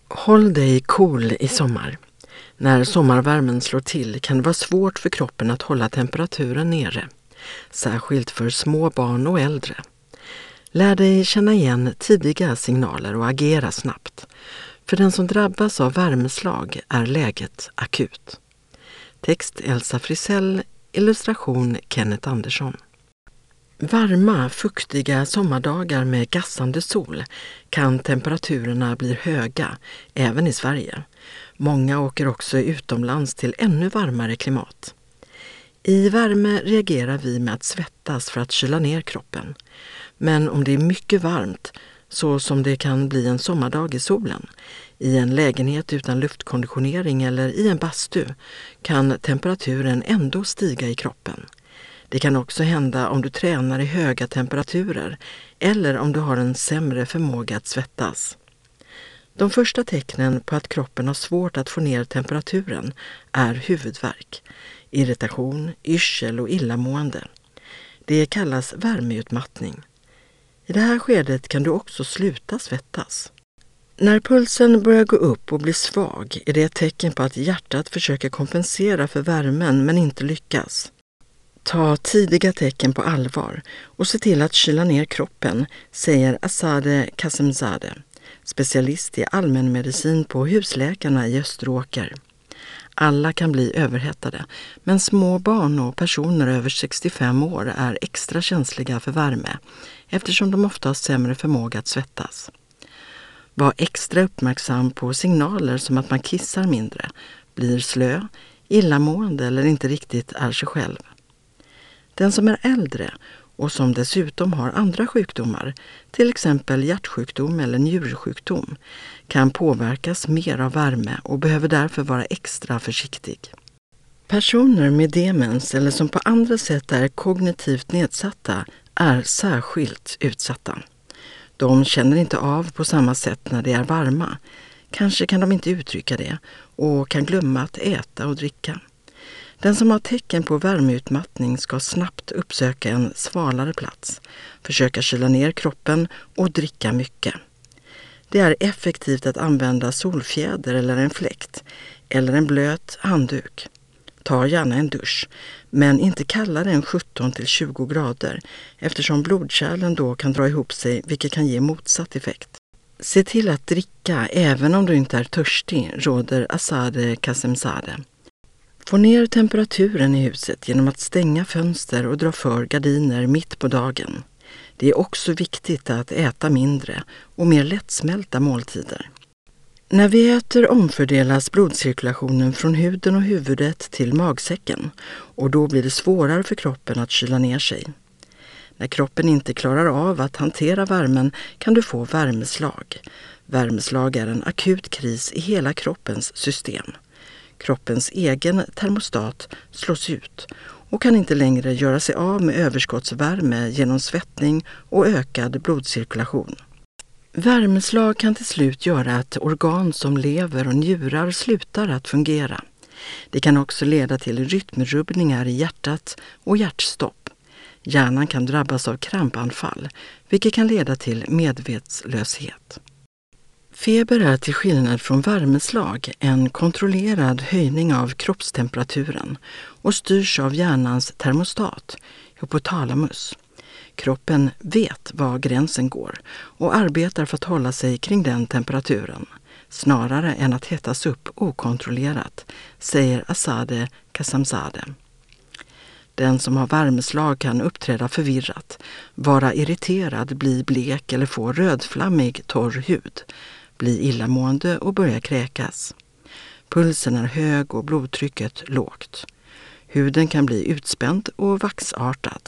Håll dig cool i sommar. När sommarvärmen slår till kan det vara svårt för kroppen att hålla temperaturen nere, särskilt för små barn och äldre. Lär dig känna igen tidiga signaler och agera snabbt. För den som drabbas av värmeslag är läget akut. Text Elsa Frisell, illustration Kenneth Andersson. Varma, fuktiga sommardagar med gassande sol kan temperaturerna bli höga, även i Sverige. Många åker också utomlands till ännu varmare klimat. I värme reagerar vi med att svettas för att kyla ner kroppen. Men om det är mycket varmt, så som det kan bli en sommardag i solen, i en lägenhet utan luftkonditionering eller i en bastu, kan temperaturen ändå stiga i kroppen. Det kan också hända om du tränar i höga temperaturer eller om du har en sämre förmåga att svettas. De första tecknen på att kroppen har svårt att få ner temperaturen är huvudvärk, irritation, yrsel och illamående. Det kallas värmeutmattning. I det här skedet kan du också sluta svettas. När pulsen börjar gå upp och blir svag är det ett tecken på att hjärtat försöker kompensera för värmen men inte lyckas. Ta tidiga tecken på allvar och se till att kyla ner kroppen, säger Azadeh Kazemzadeh, specialist i allmänmedicin på Husläkarna i Österåker. Alla kan bli överhettade, men små barn och personer över 65 år är extra känsliga för värme eftersom de ofta har sämre förmåga att svettas. Var extra uppmärksam på signaler som att man kissar mindre, blir slö, illamående eller inte riktigt är sig själv. Den som är äldre och som dessutom har andra sjukdomar, till exempel hjärtsjukdom eller njursjukdom, kan påverkas mer av värme och behöver därför vara extra försiktig. Personer med demens eller som på andra sätt är kognitivt nedsatta är särskilt utsatta. De känner inte av på samma sätt när de är varma. Kanske kan de inte uttrycka det och kan glömma att äta och dricka. Den som har tecken på värmeutmattning ska snabbt uppsöka en svalare plats, försöka kyla ner kroppen och dricka mycket. Det är effektivt att använda solfjäder eller en fläkt eller en blöt handduk. Ta gärna en dusch, men inte kallare än 17-20 grader eftersom blodkärlen då kan dra ihop sig, vilket kan ge motsatt effekt. Se till att dricka även om du inte är törstig, råder Azadeh Kazemzadeh. Få ner temperaturen i huset genom att stänga fönster och dra för gardiner mitt på dagen. Det är också viktigt att äta mindre och mer lättsmälta måltider. När vi äter omfördelas blodcirkulationen från huden och huvudet till magsäcken och då blir det svårare för kroppen att kyla ner sig. När kroppen inte klarar av att hantera värmen kan du få värmeslag. Värmeslag är en akut kris i hela kroppens system. Kroppens egen termostat slås ut och kan inte längre göra sig av med överskottsvärme genom svettning och ökad blodcirkulation. Värmeslag kan till slut göra att organ som lever och njurar slutar att fungera. Det kan också leda till rytmrubbningar i hjärtat och hjärtstopp. Hjärnan kan drabbas av krampanfall, vilket kan leda till medvetslöshet. Feber är till skillnad från värmeslag en kontrollerad höjning av kroppstemperaturen och styrs av hjärnans termostat, hypotalamus. Kroppen vet var gränsen går och arbetar för att hålla sig kring den temperaturen, snarare än att hettas upp okontrollerat, säger Azadeh Kazemzadeh. Den som har värmeslag kan uppträda förvirrat, vara irriterad, bli blek eller få rödflammig torr hud, bli illamående och börja kräkas. Pulsen är hög och blodtrycket lågt. Huden kan bli utspänd och vaxartad.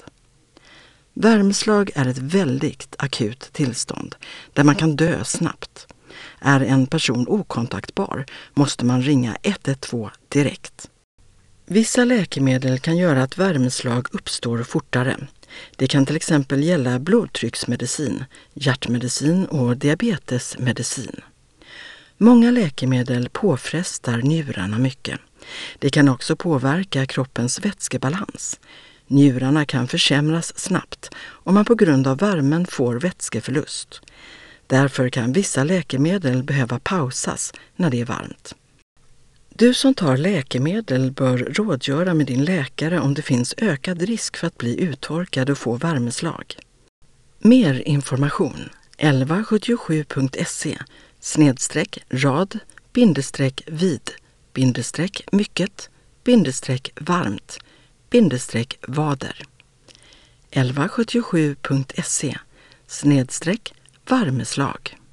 Värmeslag är ett väldigt akut tillstånd där man kan dö snabbt. Är en person okontaktbar måste man ringa 112 direkt. Vissa läkemedel kan göra att värmeslag uppstår fortare. Det kan till exempel gälla blodtrycksmedicin, hjärtmedicin och diabetesmedicin. Många läkemedel påfrestar njurarna mycket. Det kan också påverka kroppens vätskebalans. Njurarna kan försämras snabbt om man på grund av värmen får vätskeförlust. Därför kan vissa läkemedel behöva pausas när det är varmt. Du som tar läkemedel bör rådgöra med din läkare om det finns ökad risk för att bli uttorkad och få värmeslag. Mer information 1177.se/rad-vid-mycket-varmt-vader 1177.se/varmeslag